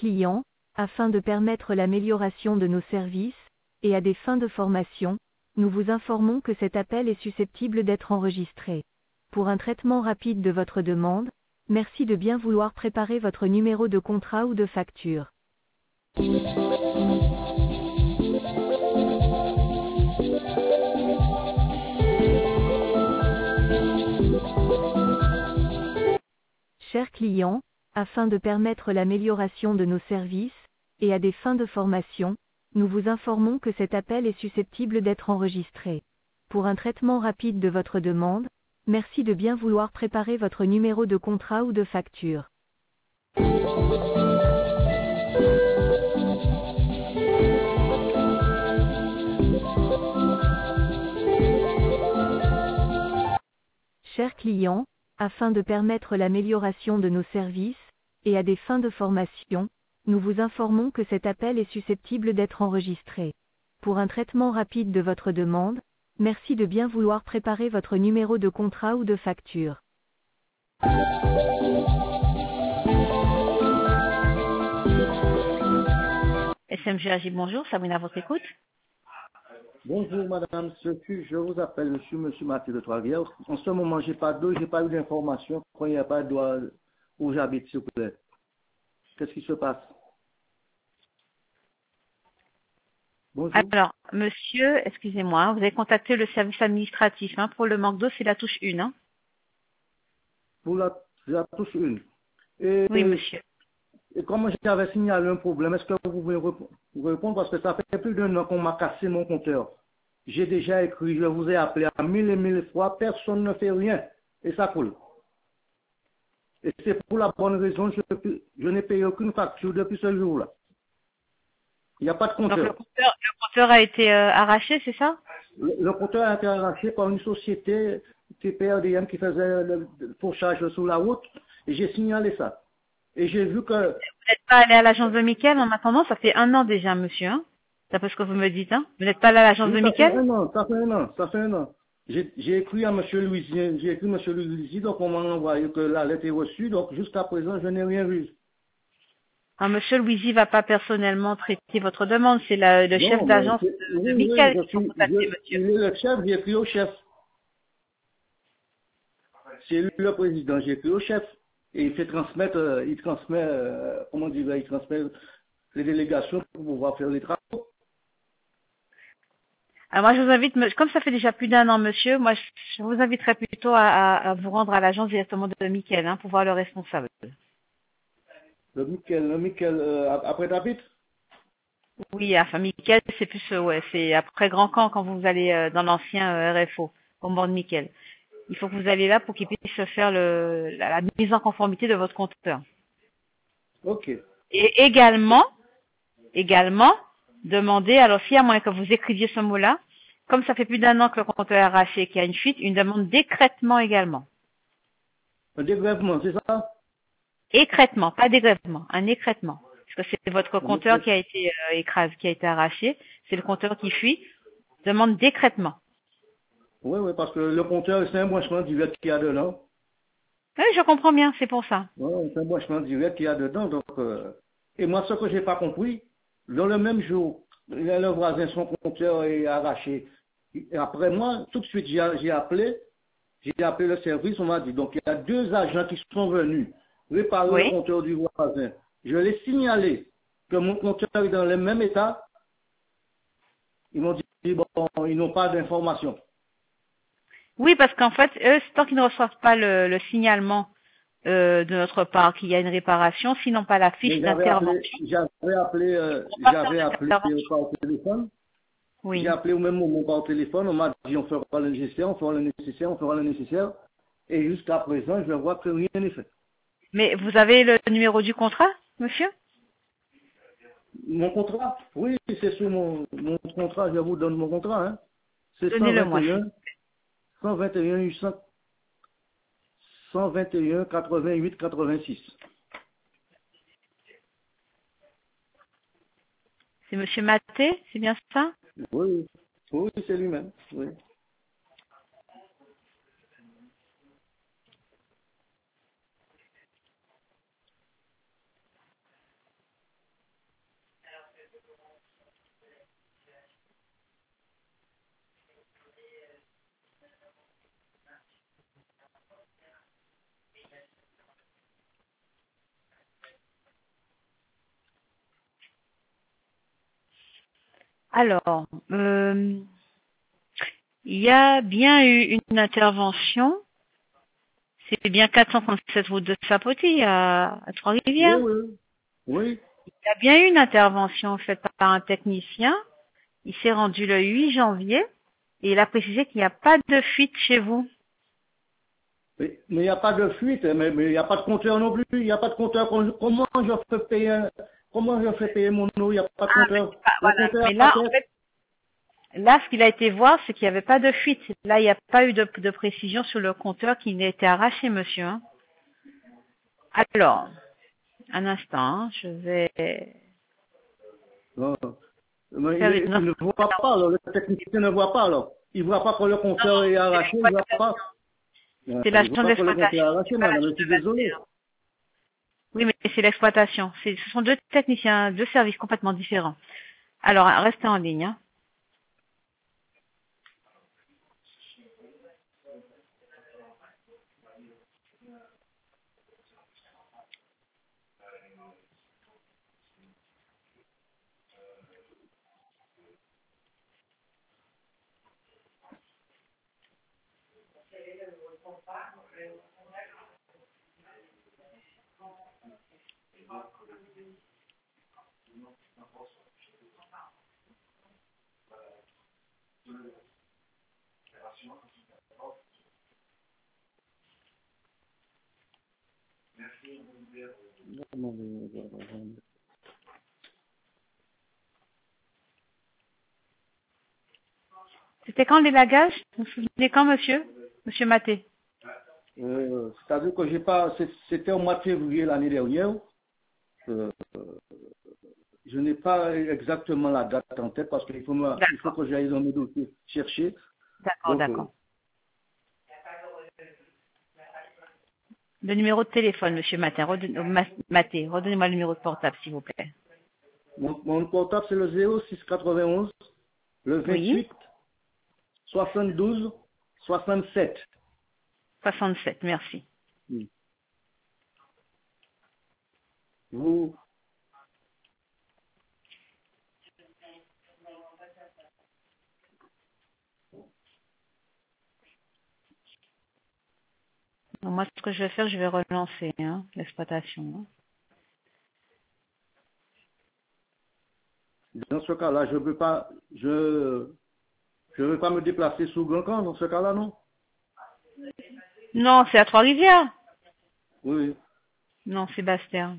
client, afin de permettre l'amélioration de nos services, et à des fins de formation, nous vous informons que cet appel est susceptible d'être enregistré. Pour un traitement rapide de votre demande, merci de bien vouloir préparer votre numéro de contrat ou de facture. Chers clients, afin de permettre l'amélioration de nos services, et à des fins de formation, nous vous informons que cet appel est susceptible d'être enregistré. Pour un traitement rapide de votre demande, merci de bien vouloir préparer votre numéro de contrat ou de facture. Chers clients, afin de permettre l'amélioration de nos services, et à des fins de formation, nous vous informons que cet appel est susceptible d'être enregistré. Pour un traitement rapide de votre demande, merci de bien vouloir préparer votre numéro de contrat ou de facture. SMG bonjour, Sabrina à votre écoute. Bonjour madame, je vous appelle monsieur Mathieu de Trois-Rivières. En ce moment, j'ai pas d'eau, j'ai pas eu d'informations. Quand il n'y a pas d'eau où j'habite, s'il vous plaît. Qu'est-ce qui se passe? Bonjour. Alors, monsieur, excusez-moi, vous avez contacté le service administratif pour le manque d'eau, c'est la touche 1. Pour la touche 1. Oui, monsieur. Et comme j'avais signalé un problème, est-ce que vous pouvez répondre? Parce que ça fait plus d'un an qu'on m'a cassé mon compteur. J'ai déjà écrit, je vous ai appelé à 1000 et 1000 fois, personne ne fait rien. Et ça coule. Et c'est pour la bonne raison, je n'ai payé aucune facture depuis ce jour-là. Il n'y a pas de compteur. Donc le compteur a été arraché, c'est ça? Le compteur a été arraché par une société TPRDM qui faisait le fourchage sur la route. Et j'ai signalé ça. Et j'ai vu que... Vous n'êtes pas allé à l'agence de Mickaël en attendant, ça fait un an déjà, monsieur. D'après ce que vous me dites, Vous n'êtes pas allé à l'agence de Mickaël? Ça fait un an. J'ai écrit à M. Louisi, donc on m'a envoyé que la lettre est reçue, donc jusqu'à présent, je n'ai rien vu. Alors, monsieur Louisi va pas personnellement traiter votre demande, c'est le chef d'agence de Mickaël qui faut contacter, monsieur. Il est le chef, j'ai écrit au chef. C'est lui le président, j'ai écrit au chef. Et il transmet les délégations pour pouvoir faire les travaux. Alors moi, je vous invite, comme ça fait déjà plus d'un an, monsieur, moi, je vous inviterai plutôt à vous rendre à l'agence directement de Mickaël, pour voir le responsable. Le Mickaël, après David? Oui, enfin, Mickaël, c'est plus, c'est après Grand Camp quand vous allez dans l'ancien RFO, au bord de Mickaël. Il faut que vous allez là pour qu'il puisse faire la mise en conformité de votre compteur. Ok. Et également, demander, alors s'il y a moyen que vous écriviez ce mot-là, comme ça fait plus d'un an que le compteur est arraché et qu'il y a une fuite, une demande d'écrêtement également. Un dégrèvement, c'est ça? Écrêtement, pas dégrèvement, un écrêtement. Parce que c'est votre compteur qui a été écrasé, qui a été arraché, c'est le compteur qui fuit, demande d'écrêtement. Oui, parce que le compteur, c'est un branchement direct qu'il y a dedans. Oui, je comprends bien, c'est pour ça. Oui, c'est un branchement direct qu'il y a dedans. Donc, et moi, ce que j'ai pas compris, dans le même jour, le voisin, son compteur est arraché. Et après moi, tout de suite, j'ai appelé le service, on m'a dit, donc il y a 2 agents qui sont venus réparer le compteur du voisin. Je l'ai signalé que mon compteur est dans le même état. Ils m'ont dit, bon, ils n'ont pas d'informations. Oui, parce qu'en fait, eux, tant qu'ils ne reçoivent pas le signalement de notre part qu'il y a une réparation, sinon pas la fiche d'intervention. J'avais appelé par téléphone. Oui. J'ai appelé au même moment par téléphone. On m'a dit on fera le nécessaire. Et jusqu'à présent, je vois que rien n'est fait. Mais vous avez le numéro du contrat, monsieur? Mon contrat? Oui, c'est sur mon contrat. Je vous donne mon contrat. C'est Donnez-le-moi. 121 88 86. C'est monsieur Maté, c'est bien ça? Oui, c'est lui-même. Oui. Alors, il y a bien eu une intervention. C'est bien 437 route de Sapoti à Trois-Rivières. Oui, oui, oui. Il y a bien eu une intervention faite par un technicien. Il s'est rendu le 8 janvier et il a précisé qu'il n'y a pas de fuite chez vous. Mais il n'y a pas de fuite, mais il n'y a pas de compteur non plus. Il n'y a pas de compteur. Comment je fais payer mon eau? Il n'y a pas de compteur. Le Voilà. compteur Mais à là, en tête. fait, là, ce qu'il a été voir, c'est qu'il n'y avait pas de fuite. Là, il n'y a pas eu de précision sur le compteur qui n'a été arraché, monsieur. Hein. Alors, un instant, hein, je vais Non. Mais faire il une autre. ne voit pas, alors. Le technicien ne voit pas, alors. Il ne voit pas que le compteur est arraché, il ne voit pas. C'est Il ne l'agent voit pas que le compteur est d'exploitation. arraché, C'est pas madame. l'agent Je suis de désolé. Bastère. Oui, mais c'est l'exploitation. Ce sont deux techniciens, deux services complètement différents. Alors, restez en ligne. Hein. C'était quand l'élagage? Vous vous souvenez quand, monsieur? Monsieur Maté? C'est-à-dire que j'ai pas, c'était au mois de février l'année dernière. Euh, je n'ai pas exactement la date en tête parce qu'il faut, il faut D'accord, que j'aille dans mes dossiers chercher. d'accord, Donc, d'accord. Le numéro de téléphone, monsieur Maté, Maté, redonnez-moi le numéro de portable, s'il vous plaît. mon portable, c'est le 0691, le Oui, 28, 72, 67. 67, merci. Hmm. Vous, Donc, moi, ce que je vais faire, je vais relancer hein, l'exploitation. Hein. dans ce cas-là, je veux pas me déplacer sous Grand Camp, dans ce cas-là, non? Non, c'est à Trois-Rivières. Oui, oui. Non, c'est Bastère.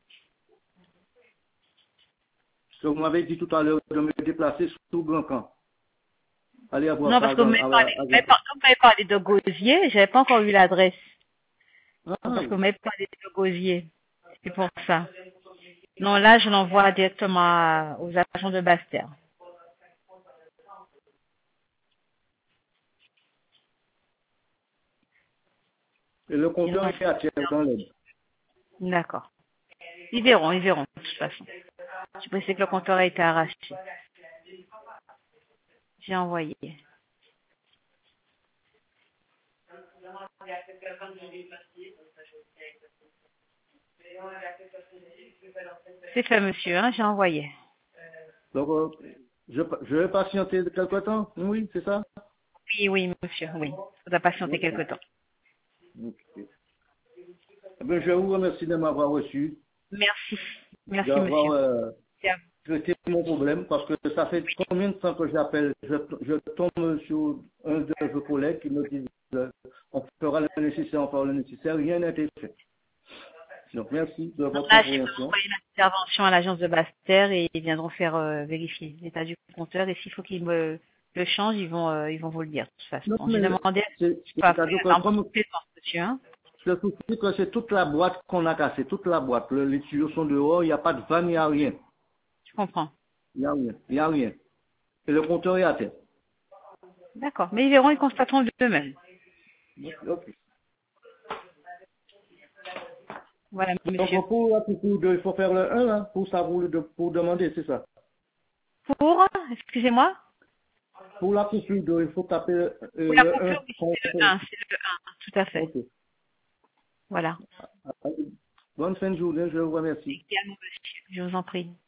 Ce que vous m'avez dit tout à l'heure de me déplacer sous Grand Camp. Allez avoir Non, ça parce que vous à Grand Camp. m'avez parlé de Gosier, j'avais pas encore eu l'adresse. Ah, Parce que vous m'avez parlé de Gosier. C'est pour ça. Non, là, je l'envoie directement aux agents de Bastère. et le Ils compteur l'ont- est à terre dans l'aide. D'accord. Ils verront, de toute façon. Je pensais que le compteur a été arraché. J'ai envoyé. C'est fait, monsieur, hein, j'ai envoyé. Donc, je vais patienter quelque temps. Oui, c'est ça? Oui, oui, monsieur, oui. Il faudra patienter Ok. quelque temps. Ok. Eh bien, je vous remercie de m'avoir reçu, Merci. Merci, monsieur. d'avoir C'est à vous. traité mon problème, parce que ça fait combien de temps que j'appelle, je tombe sur un de vos collègues qui me dit on fera le nécessaire, on fera le nécessaire, rien n'a été fait. Donc, merci de votre Là, je vais compréhension. envoyer l'intervention à l'agence de Bastère et ils viendront faire vérifier l'état du compteur. Et s'il faut qu'ils me le changent, ils vont vous le dire. De toute Non, façon, j'ai mais demandé. Pas c'est-à-dire que par comme plaisance, monsieur. Hein. le souci, c'est que c'est toute la boîte qu'on a cassée, toute la boîte. Les tuyaux sont dehors, il n'y a pas de vanne, il n'y a rien. Je comprends. Il n'y a rien. Il n'y a rien. Et le compteur est à terre. D'accord. Mais ils verront, ils constateront d'eux-mêmes. Ok. Voilà, monsieur. Donc, pour la coucou il faut faire le 1, là, pour ça, pour demander, c'est ça. Pour, excusez-moi. Pour la coucou il faut taper Pour la le coupure, 1. oui, c'est le 1. C'est le 1. Tout à fait. Ok. Voilà. Bonne fin de journée, je vous remercie. Également, monsieur. Je vous en prie.